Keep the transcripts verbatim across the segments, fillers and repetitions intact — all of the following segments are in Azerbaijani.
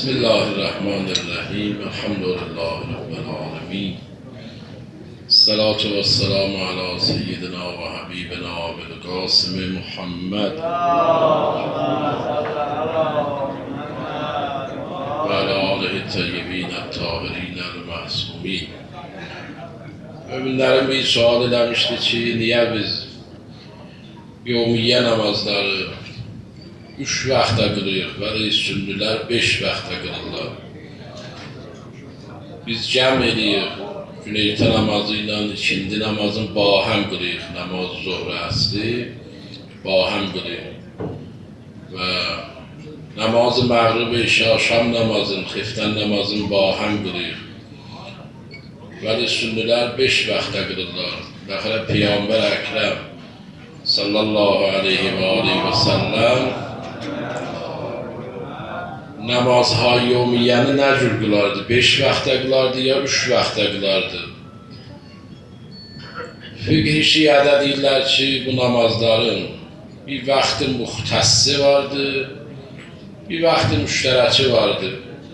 بسم الله الرحمن الرحیم الحمد لله رب العالمین الصلاة والسلام علی سیدنا و حبیبنا ابوالقاسم محمد و علی آله الطیبین الطاهرین المعصومین. Müminlerin bir sual eləmişdi ki, niye biz yevmiye namazları üç vaxta qılıyıq və sünnülər beş vaxta qılırlar. Biz cəm edirik, güneyti namazı ilə ikindi namazın bahəm qılıyıq, namaz zohru əsri bahəm qılıyıq. Və namazı məğrib, işa, şam namazın, xiftən namazın bahəm qılıyıq. Vəli sünnülər beş vaxta qılırlar. Bəxərə Peyğəmbər Əkrəm sallallahu aleyhi və aleyhi və səlləm namazha-i yevmiyəni nə cür qılardı? Beş vaxta qılardı ya üç vaxta qılardı? Fiqh-i şiədə deyirlər ki, bu namazların bir vaxtı muxtəssi vardı, bir vaxtı müştərəki vardı.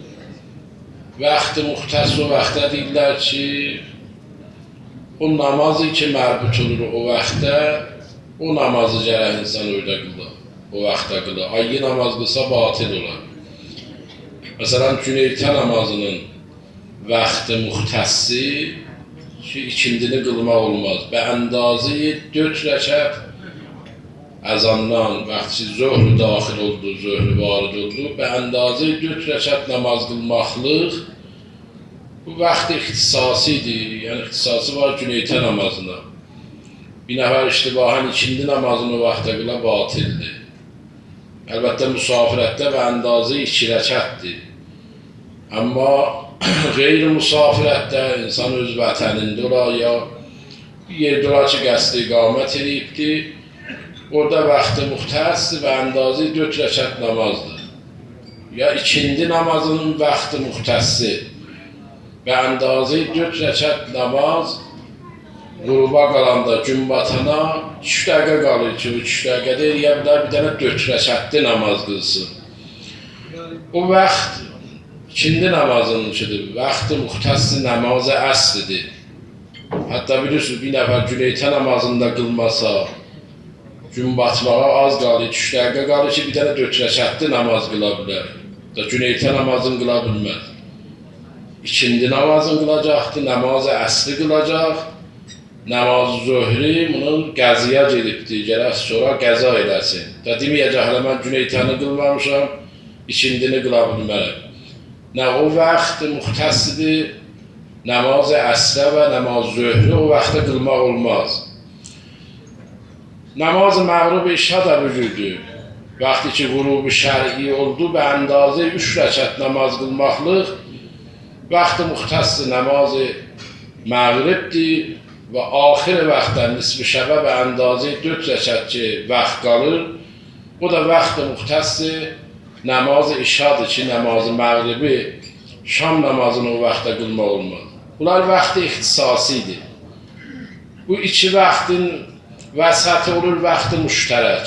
Vaxtı muxtəs o vaxtda deyirlər ki, o namazı ki mərbut olur o vaxtda, o namazı gərək insan orada qılar, o vaxtda qılar. Ayyi namaz qılsa batil olar. Məsələn, güneyti namazının vaxtı muxtəssi ki, ikindini qılmaq olmaz. Bəəndazı dörd rəkət əzandan, vaxtı zöhrü daxil oldu, zöhrü varid oldu, bəəndazı dörd rəkət namaz qılmaqlıq bu vaxt ixtisasidir, yəni ixtisası var güneyti namazına. Bir nəfər iştibahən ikindi namazını o vaxta qıla batildir. Əlbəttə, müsafirətdə bəəndazı iki rəkətdir. Amma qeyri-müsafirətdə insan öz vətənində olar, ya bir yerdə olar ki, qəsd iqamət edibdir, orada vaxtı muxtəsdir və əndazı dörd rəkət namazdır. Ya ikindi namazının vaxtı muxtəssi və əndazı dörd rəkət namaz qruba qalanda gün batana üç dəqiqə qalır ki, üç dəqiqədə eləyə bilər, bir dənə dörd rəkətli namaz qılsın. O vaxt ikindi namazınınkidir, vaxtı muxtəssi namazı əsridir. Hətta bilirsiniz, bir nəfər güneyti namazında qılmasa, gün batmağa az qalır, üç dəqiqə qalır ki, bir dənə dörd rəkətli namaz qıla bilər. Güneyti namazını qıla bilməz. İkindi namazını qılacaqdır, namazı əsri qılacaq. Namaz-ı zöhri bunun qəziyə gedibdir, gərək sonra qəza eləsin. Deməyəcək, hələ mən güneyti qılmamışam, ikindini qıla bilmərəm. Nə o vaxt muxtəssidir, namaz-ı əsrə və namaz-ı zöhri o vaxtda qılmaq olmaz. Namaz-ı məğrib işa da bücürdür. Vaxtı ki, qrubu şər'i oldu və əndazı üç rəkət namaz qılmaqlıq, vaxtı muxtəssi namaz-ı məğribdir və axir vaxtdan nisbi şəbə və əndazı dörd rəkət ki, vaxt qalır, o da vaxtı muxtəssi namaz-ı işadır ki, namaz-ı məğribi, şam namazını o vaxtda qılmaq olmaz. Bunlar vaxtı ixtisasidir. Bu iki vaxtın vəsəti olur vaxtı müştərək.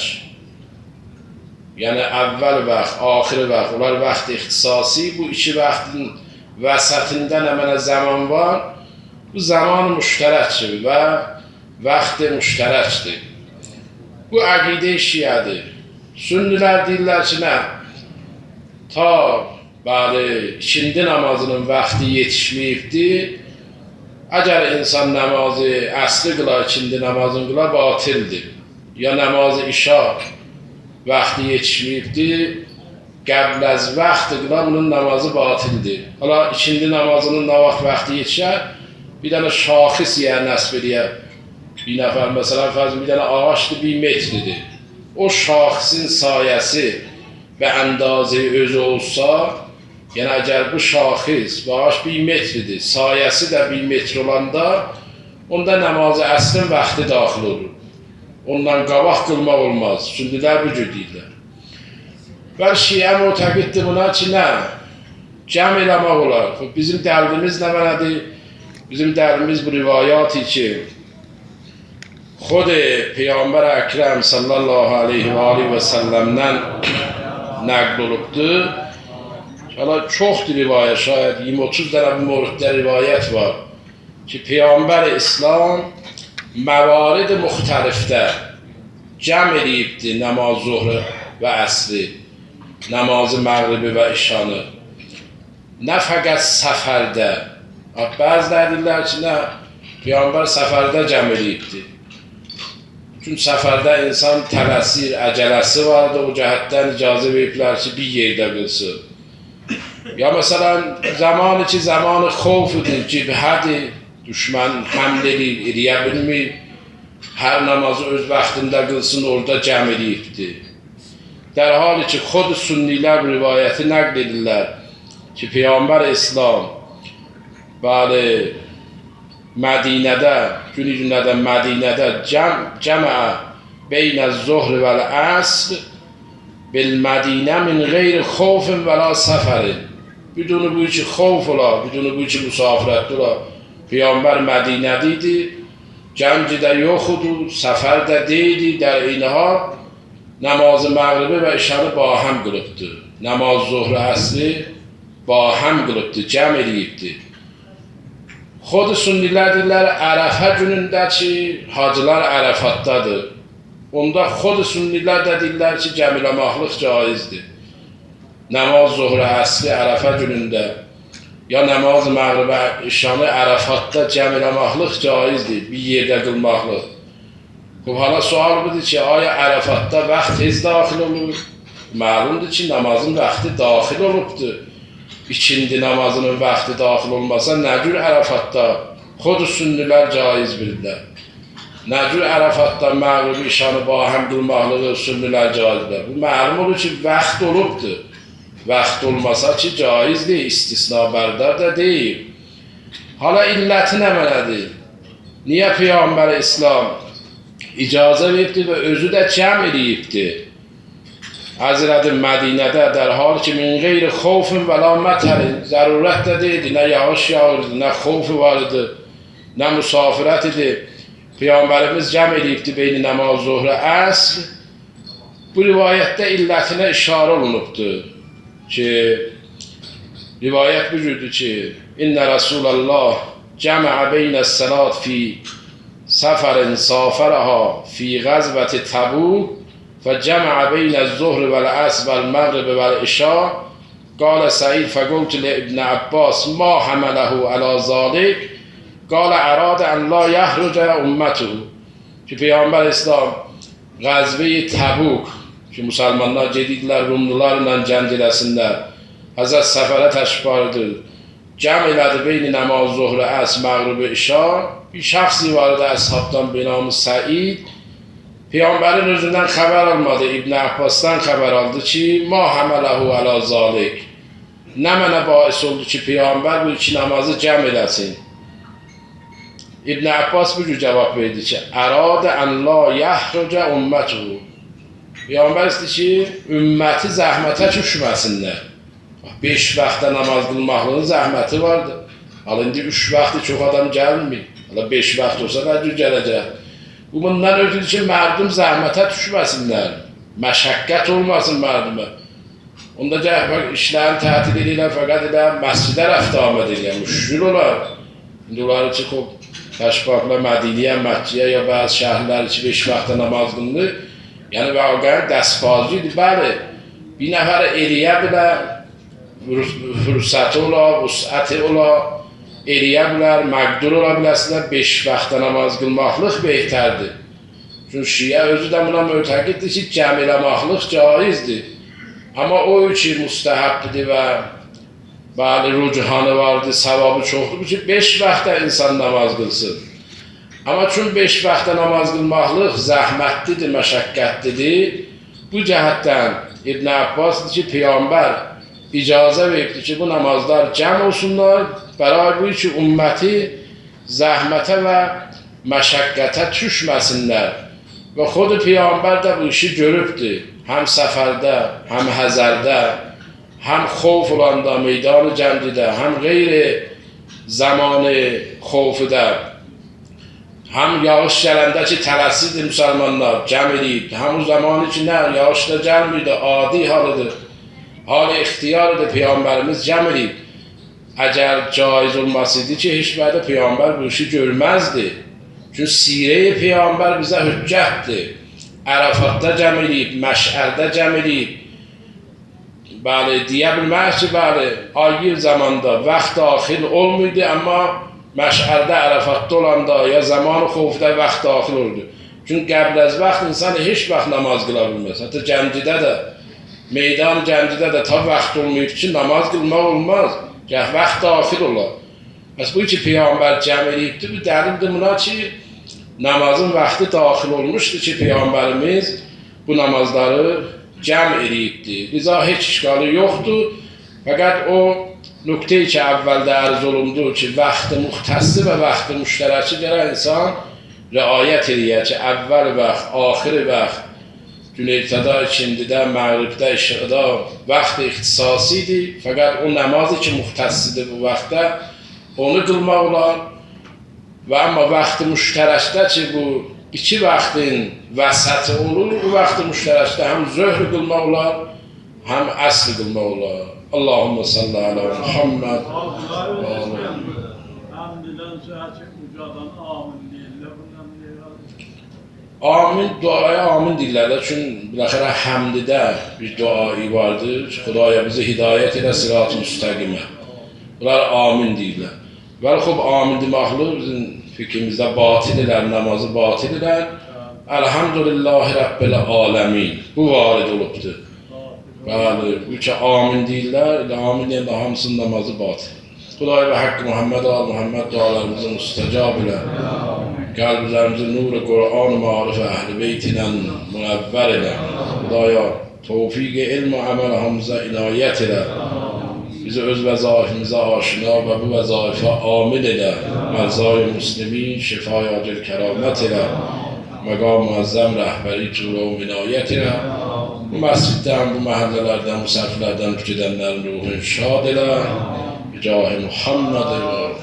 Yəni, əvvəl vaxt, axir vaxt, onlar vaxtı ixtisasi, bu iki vaxtın vəsətində nə mənə zaman var, bu zaman müştərəkdir və vaxtı müştərəkdir. Bu əqidə-i şiədir. Sünnilər deyirlər ki, nə? Ta, bəli, ikindi namazının vaxtı yetişməyibdir. Əgər insan namazı əsri qılar, ikindi namazını qılar, batildir. Ya namazı işa vaxtı yetişməyibdir, qəbl əz vaxtı qılar, bunun namazı batildir. Hala, ikindi namazının nə vaxt vaxtı yetişər, bir dənə şaxis yer nəsb edir. Bir nəfər, məsələn, fərz bir dənə ağaçdır, bir metridir. O şaxisin sayəsi və əndazı özü olsa, yəni əgər bu şaxis və ağac bir metridir, sayəsi də bir metr olanda, onda namazı əsrin vaxtı daxil olur. Ondan qabaq qılmaq olmaz, sünnilər bu cür deyirlər. Və şiə mütəqiddir buna ki, nə? Cəm eləmək olar. Bizim dəlilimiz nə mənədir? Bizim dəlilimiz bu rivayatı ki, xod Peyğəmbər Əkrəm sallallahu aleyhi və aleyhi və səlləmdən nəql olubdur حالا çoxdur rivayət, şayad iyirmi otuz dənə bu moriddə rivayət var ki, Peyğəmbər İslam məvarid müxtəlifdə cəm edibdi namaz zuhru və əsri, namazı məğribi və işanı. Nə fəqət səfərdə, bəziləri deyirlər ki, nə, Peyğəmbər səfərdə cəm edibdi. Çünki səfərdə insan tələsir, əcələsi vardı, o cəhətdən icazə veriblər ki, bir yerdə qılsın. Ya məsələn, zamanı ki, zamanı xovfudur, cibhədir, düşmən həml edir, eləyə bilmir, hər namazı öz vaxtında qılsın, orada cəm edibdi. Dər hali ki, xod sünnilər rivayəti nəql edirlər ki, Peyğəmbər İslam, bəli, Mədinədə, günü günlərdə Mədinədə cəm, cəmə beynə zuhr vəl-əsr bil-Mədinə min qeyri xovfin və la səfərin. Bidunu bu ki, xovf ola, bidunu bu ki, müsafirət ola. Peyğəmbər Mədinədə idi, cəmci də yox idi, səfər də deyildi, در اینها namazı məğribi və işanı ba həm qılıbdı. Namaz zuhr əsri ba həm qılıbdı, cəm edibdi. Xod sünnilər deyirlər, Ərəfə günündə ki, hacılar Ərəfatdadır. Onda xod sünnilər də deyirlər ki, cəmiləmaqlıq caizdir. Namaz zuhr əsri Ərəfə günündə, ya namaz məğribə işanı Ərəfatda cəmiləmaqlıq caizdir, bir yerdə qılmaqlıq. Xub, hala sual budur ki, aya Ərəfatda vaxt tez daxil olur? Məlumdur ki, namazın vaxtı daxil olubdur. İkindi namazının vaxtı daxil olmasa, nə cür Ərəfatda xod sünnilər caiz bilirlər. Nə cür Ərəfatda məğribi işanı ba həm qılmaqlığı sünnilər caizdir. Bu məlum olur ki, vaxt olubdur. Vaxt olmasa ki, caizdir, istisna bərdar da deyil. Hala illəti nə mənədir? Niyə Peyğəmbər İslam icazə veribdi və özü də cəm edibdi? Həzrəti Mədinədə dər hal ki, min qeyri xovfin və la mətərin, zərurət də deyildi, nə yağış yağırdı, nə xovfu var idi, nə müsafirət idi. Peyğəmbərimiz cəm edibdi beyni namaz zuhrə əsr. Bu rivayətdə illətinə işarə olunubdur ki, rivayət bu cürdür ki, İnnə Rasulallah cəməə beynə səlat fi səfərin safərəha fi qəzvəti Təbuk فجمع بين الظهر والعصر والمغرب والعشاء قال سعيد فقلت لابن عباس ما حمله على ذلك قال اراد ان لا يخرج امته. که پیامبر اسلام غزوه تبوک که مسلمانlar gedidilər Rumlularla cəng eləsinlər, Həzrət səfərə təşrif buyurdu, cəm elədi beyni namaz zuhr əsr məğrib işa. Bir şəxsi vardı əshabdan be namı Said. Peyğəmbərin özündən xəbər almadı, İbn Abbasdan xəbər aldı ki, ma həmələhu əla zalik. Nə mənə bais oldu ki, Peyğəmbər bu iki namazı cəm eləsin. İbn Abbas bu cür cavab verdi ki, əradə ən la yəxrəcə ümmətuhu. Peyğəmbər istəyir ki, ümməti zəhmətə düşməsinlər. Beş vaxtda namaz qılmaqlığın zəhməti vardı. Hala indi üç vaxtı çox adam gəlmir. Hala beş vaxt olsa nə cür gələcək? Bu bundan ötürü ki, mərdum zəhmətə düşməsinlər, məşəqqət olmasın mərdumə. Onda gəl, işlərin tətil edirlər, fəqət elə məscidə rəfdə amət edirlər, müşkül olar. İndi onları çıxıb, təşbaqla Mədiniyə, Məkkiyə ya bəzi şəhərlər ki, beş vaxtda namaz qılınır. Yəni, vəqənin dəstbazı idi, bəli, bir nəfər eləyə bilər, fürsəti ola, vüsəti ola, eləyə bilər, məqdur ola biləsinlər, beş vaxtda namaz qılmaqlıq behtərdir. Çünki şiə özü də buna mötəqiddir ki, cəm eləmaqlıq caizdir. Amma o ki, müstəhəbdir və bəli, rucuhanı vardır, savabı çoxdur ki, beş vaxtda insan namaz qılsın. Amma çünki beş vaxtda namaz qılmaqlıq zəhmətlidir, məşəqqətlidir. Bu cəhətdən İbn Abbasdır ki, Peyğəmbər icazə veribdir ki, bu namazlar cəm olsunlar, bəray bu ki, ümməti zəhmətə və məşəqqətə düşməsinlər. Və xod Peyğəmbər də bu işi görübdür. Həm səfərdə, həm həzərdə, həm xovf olanda, meydan-ı cəngdə, həm qeyri zamanı xovfuda, həm yağış gələndə ki, tələsirdir müsəlmanlar, cəm edib, həm o zamanı ki, nə, yağış da gəlmirdi, adi halıdır. حال اختیار ده Peygamberimiz cəm edib. Əgər caiz olmasaydı ki, heç vaxt Peygamber bu işi görməzdi. Çünki sirə Peygamber bizə hüccətdir. Ərafatda cəm edib, Məşərdə cəm edib. Bəli, deyə bilmək ki, bəli, ayı zamanda vaxt daxil olmuydu, amma Məşərdə, Ərafatda olanda ya zaman xovda vaxt daxil oldu. Çünki qəbl az vaxt insan heç vaxt namaz qıla bilməz. Hətta Gəncədə də, meydan Gəncədə də ta vaxt olmayıb ki, namaz qılmaq olmaz. Gəh vaxt daxil olar. Bəs bu ki, Peygamber cəm edibdir, bu dəlildir buna ki, namazın vaxtı daxil olmuşdur ki, Peygamberimiz bu namazları cəm edibdir. Liza heç işgalı yoxdur. Fəqət o nöqtəyi ki, əvvəldə ərz olundu ki, vaxtı müxtəssi və vaxtı müştərəki gərək insan riayət edir ki, əvvəl vaxt, axir vaxt, gün ertədə, ikindidə, məğribdə, işıqda vaxt ixtisasidir. Fəqət o namazı ki, müxtəssidir bu vaxtda, onu qılmaq olar. Və amma vaxtı müştərəkdə ki, bu iki vaxtın vəsəti olur, bu vaxtı müştərəkdə həm zöhr qılmaq olar, həm əsr qılmaq olar. Allahümme salli ala Muhammed. Hamdiden söhəti ucadan amin deyirlər. Amin, duaya amin deyirlər. Çünki biləxərə həmdidə bir duayı vardır. Xudaya bizi hidayət edə sırat-ı müstəqimə. Bunlar amin deyirlər. Bəli, xub amin deməklə bizim fikrimizdə batil elər, namazı batil elər. Elhamdülillahi Rabbil aləmin. Bu varid olubdur. Bəli, bu ki amin deyirlər, elə amin deyəndə hamısının namazı batil. Xudaya və haqqı Muhammed al, Muhammed dualarımızı müstəcab elə. Qəlblərimizin nuru Qur'an-ı marifə əhl-i beytinə münəvvər elə. Xudaya tevfiq ilm-i əməl hamıza inayət elə. Bizi öz vəzaifimizə aşina və bu vəzaifə amil elə. Məzai müslimin şifaya acil kəramət elə. Məqam müəzzəm rəhbəri cürə və minayət elə. Bu məsciddən, bu məhəllələrdən, bu sərflərdən gedənlərin ruhunu şad elə. Bicah-i Muhammed